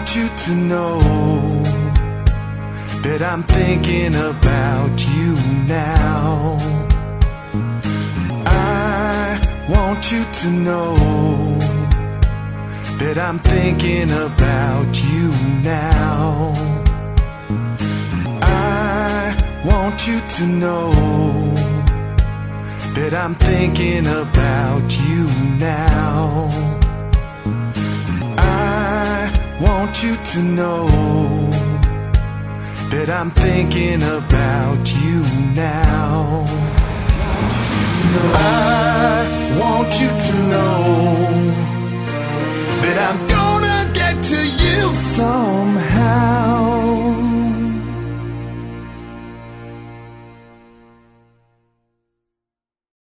want you to know that I'm thinking about you now. I want you to know that I'm thinking about you now. I want you to know that I'm thinking about you now. I want you to know that I'm thinking about you now.